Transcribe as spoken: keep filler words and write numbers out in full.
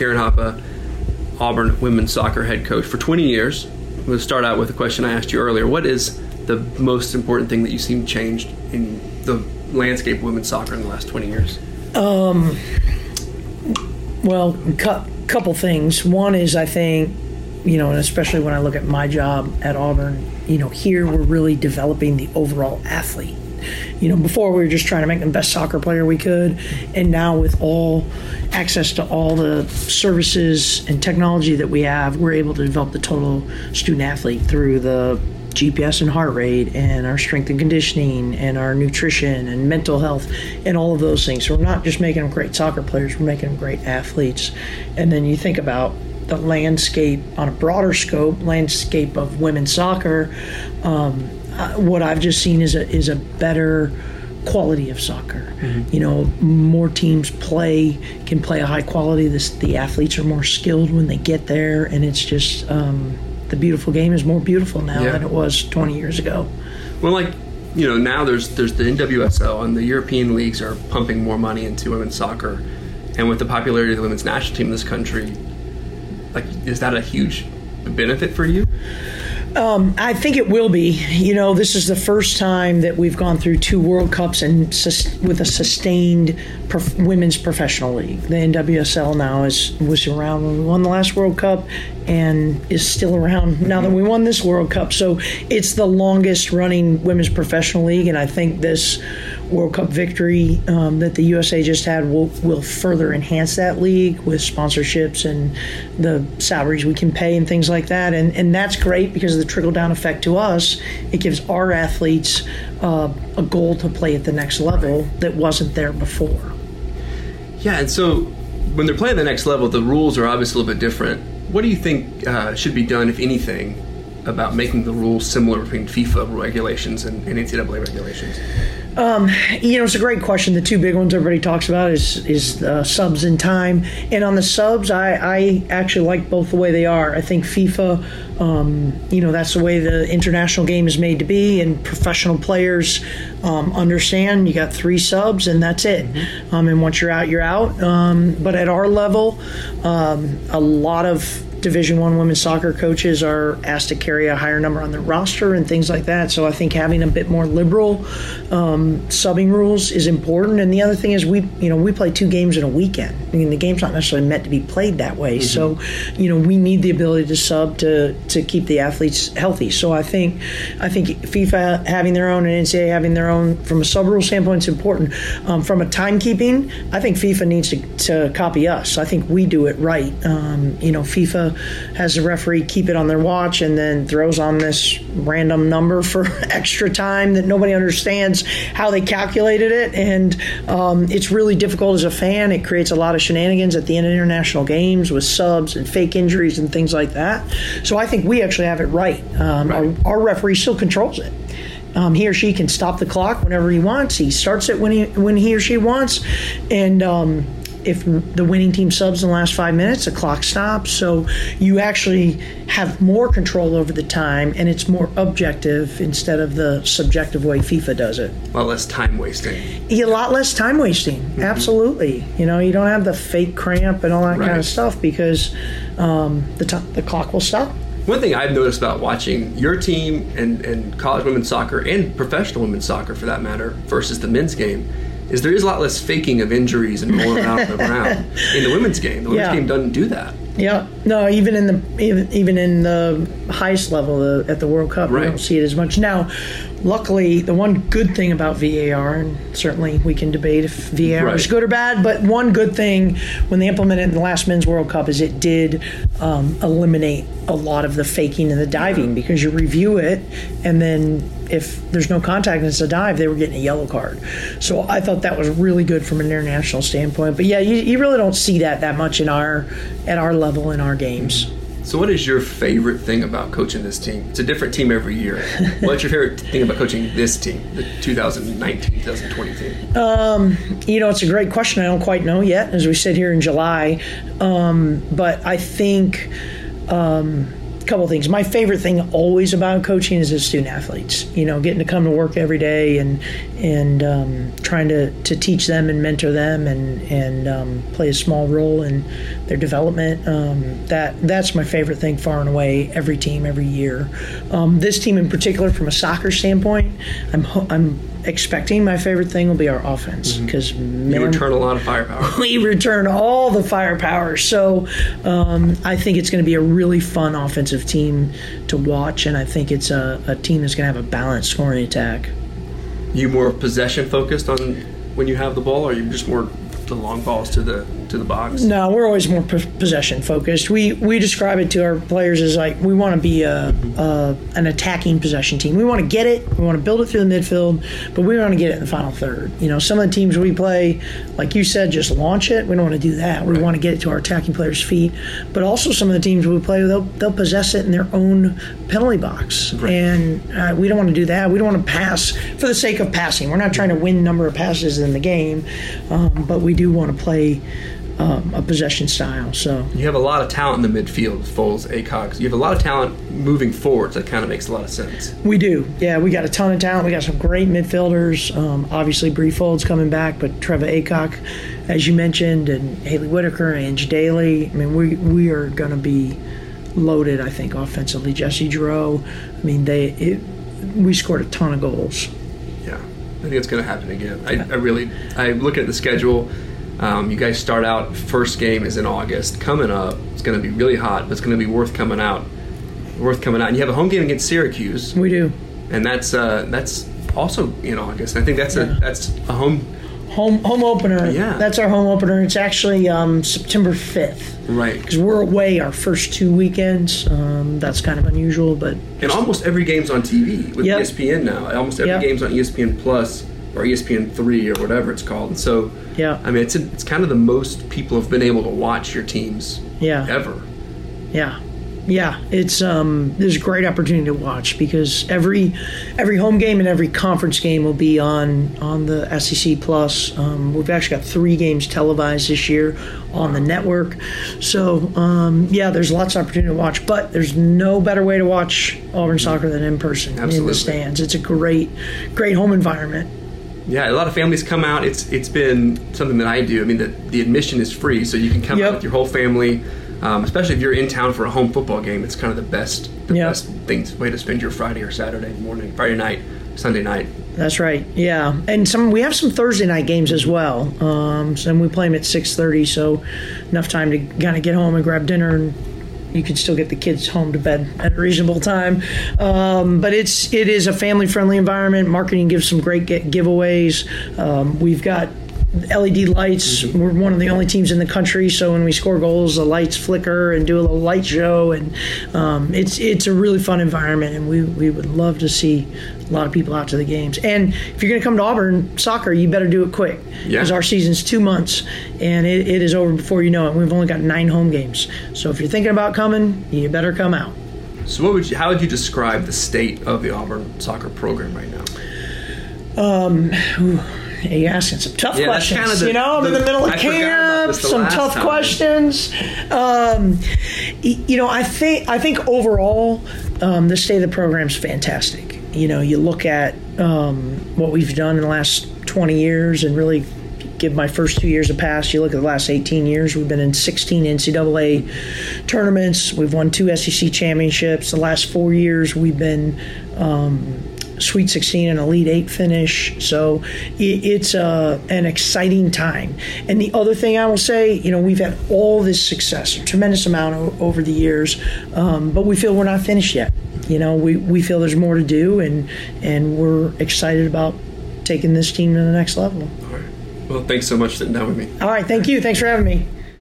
Karen Hoppe, Auburn women's soccer head coach for twenty years. I'm going to start out with a question I asked you earlier. What is the most important thing that you've seen changed in the landscape of women's soccer in the last twenty years? Um, well, a cu- couple things. One is, I think, you know, and especially when I look at my job at Auburn, you know, here we're really developing the overall athlete. You know, before we were just trying to make them the best soccer player we could, and now with all access to all the services and technology that we have, we're able to develop the total student athlete through the G P S and heart rate and our strength and conditioning and our nutrition and mental health and all of those things. So we're not just making them great soccer players, we're making them great athletes. And then you think about the landscape on a broader scope, landscape of women's soccer, um, uh, what I've just seen is a is a better quality of soccer. Mm-hmm. You know, more teams play, can play a high quality. This, the athletes are more skilled when they get there, and it's just um, the beautiful game is more beautiful now yeah. than it was twenty years ago. Well, like, you know, now there's there's the N W S L, and the European leagues are pumping more money into women's soccer, and with the popularity of the women's national team in this country, like, is that a huge benefit for you? Um, I think it will be. You know, this is the first time that we've gone through two World Cups and sus- with a sustained prof- women's professional league. The N W S L now is was around when we won the last World Cup and is still around now that we won this World Cup. So it's the longest running women's professional league, and I think this World Cup victory um, that the U S A just had will, will further enhance that league with sponsorships and the salaries we can pay and things like that. And, and that's great because of the trickle-down effect to us. It gives our athletes uh, a goal to play at the next level that wasn't there before. Yeah, and so when they're playing the next level, the rules are obviously a little bit different. What do you think uh, should be done, if anything, about making the rules similar between FIFA regulations and, and N C double A regulations? Um, you know, it's a great question. The two big ones everybody talks about is is uh, subs and time. And on the subs, I, I actually like both the way they are. I think FIFA, um, you know, that's the way the international game is made to be, and professional players um, understand you got three subs and that's it. Mm-hmm. Um, and once you're out, you're out. Um, but at our level, um, a lot of Division One women's soccer coaches are asked to carry a higher number on their roster and things like that. So I think having a bit more liberal um, subbing rules is important. And the other thing is we, you know, we play two games in a weekend. I mean, the game's not necessarily meant to be played that way. Mm-hmm. So, you know, we need the ability to sub to to keep the athletes healthy. So I think I think FIFA having their own and N C double A having their own from a sub rule standpoint is important. Um, from a timekeeping, I think FIFA needs to, to copy us. I think we do it right. Um, you know, FIFA has the referee keep it on their watch and then throws on this random number for extra time that nobody understands how they calculated it. And um, it's really difficult as a fan. It creates a lot of shenanigans at the end of international games with subs and fake injuries and things like that. So I think we actually have it right. Um, right. Our, our referee still controls it. Um, he or she can stop the clock whenever he wants. He starts it when he when he or she wants. And um, if the winning team subs in the last five minutes, the clock stops. So you actually have more control over the time, and it's more objective instead of the subjective way FIFA does it. A lot less time wasting. A lot less time wasting, mm-hmm. Absolutely. You know, you don't have the fake cramp and all that right. kind of stuff because um, the t- the clock will stop. One thing I've noticed about watching your team and, and college women's soccer and professional women's soccer, for that matter, versus the men's game, is there is a lot less faking of injuries and rolling out of the ground in the women's game. The women's yeah. game doesn't do that. Yeah, no, even in the even, even in the highest level the, at the World Cup, right. we don't see it as much. Now, luckily, the one good thing about V A R, and certainly we can debate if V A R right. is good or bad, but one good thing when they implemented it in the last Men's World Cup is it did um, eliminate a lot of the faking and the diving, because you review it, and then if there's no contact and it's a dive, they were getting a yellow card. So I thought that was really good from an international standpoint. But yeah, you, you really don't see that that much in our at our level in our games. So what is your favorite thing about coaching this team? It's a different team every year. What's your favorite thing about coaching this team, the twenty nineteen twenty twenty team? Um, you know, it's a great question. I don't quite know yet as we sit here in July. Um, but I think um, couple things. My favorite thing always about coaching is the student athletes. You know, getting to come to work every day and and um, trying to, to teach them and mentor them and and um, play a small role in their development. Um, that that's my favorite thing far and away. Every team, every year. Um, this team in particular, from a soccer standpoint, I'm I'm. expecting my favorite thing will be our offense because mm-hmm. you return a lot of firepower. We return all the firepower, so um, I think it's going to be a really fun offensive team to watch, and I think it's a, a team that's going to have a balanced scoring attack. You more possession focused on when you have the ball, or are you just more the long balls to the to the box? No, we're always more p- possession focused. We we describe it to our players as like we want to be a, a an attacking possession team. We want to get it, we want to build it through the midfield, but we want to get it in the final third. You know, some of the teams we play, like you said, just launch it. We don't want to do that. We right. want to get it to our attacking players' feet. But also some of the teams we play, they'll they'll possess it in their own penalty box, right. and uh, we don't want to do that. We don't want to pass for the sake of passing. We're not trying to win number of passes in the game, um, but we do want to play Um, a possession style. So you have a lot of talent in the midfield, Foles, Acox. You have a lot of talent moving forward. So that kind of makes a lot of sense. We do. Yeah, we got a ton of talent. We got some great midfielders. Um, obviously, Bree Folds coming back, but Trevor Acock, as you mentioned, and Haley Whitaker, Ange Daly. I mean, we we are going to be loaded, I think, offensively. Jesse Giroux. I mean, they it, we scored a ton of goals. Yeah, I think it's going to happen again. I, I really, I look at the schedule. Um, you guys start out, first game is in August. Coming up, it's going to be really hot, but it's going to be worth coming out. Worth coming out. And you have a home game against Syracuse. We do. And that's uh, that's also in August. And I think that's yeah. a that's a home home home opener. Yeah. That's our home opener. It's actually um, September fifth. Right. Because we're away our first two weekends. Um, that's kind of unusual, but and almost every game's on T V with yep. E S P N now. Almost every yep. game's on E S P N Plus or E S P N three or whatever it's called. And so yeah, I mean, it's a, it's kind of the most people have been able to watch your teams yeah. ever. Yeah, yeah. It's um, there's a great opportunity to watch because every every home game and every conference game will be on on the S E C Plus. Um, we've actually got three games televised this year on the network. So um, yeah, there's lots of opportunity to watch. But there's no better way to watch Auburn soccer than in person Absolutely. in the stands. It's a great great home environment. Yeah, a lot of families come out. It's it's been something that I do. I mean, the, the admission is free, so you can come yep. out with your whole family. Um, especially if you're in town for a home football game, it's kind of the best the yep. best thing way to spend your Friday or Saturday morning, Friday night, Sunday night. That's right. Yeah, and some we have some Thursday night games as well. Um, so we play them at six thirty, so enough time to kind of get home and grab dinner and. You can still get the kids home to bed at a reasonable time, um, but it's it is a family-friendly environment. Marketing gives some great get giveaways. Um, we've got L E D lights. Mm-hmm. We're one of the only teams in the country, so when we score goals, the lights flicker and do a little light show, and um, it's it's a really fun environment. And we we would love to see a lot of people out to the games. And if you're going to come to Auburn soccer, you better do it quick because yeah. our season's two months and it, it is over before you know it. We've only got nine home games, so if you're thinking about coming, you better come out. So, what would you? How would you describe the state of the Auburn soccer program right now? Um. Ooh. You're asking some tough yeah, questions. Kind of the, you know, I'm the, in the middle of I camp. Some tough time. questions. Um, you know, I think I think overall, um, the state of the program is fantastic. You know, you look at um, what we've done in the last twenty years, and really give my first two years a pass. You look at the last eighteen years. We've been in sixteen N C double A tournaments. We've won two S E C championships. The last four years, we've been. Um, Sweet sixteen and Elite Eight finish, so it's uh, an exciting time. And the other thing I will say, you know, we've had all this success, a tremendous amount o- over the years, um, but we feel we're not finished yet. You know, we, we feel there's more to do, and and we're excited about taking this team to the next level. All right. Well, thanks so much for sitting down with me. All right, thank you. Thanks for having me.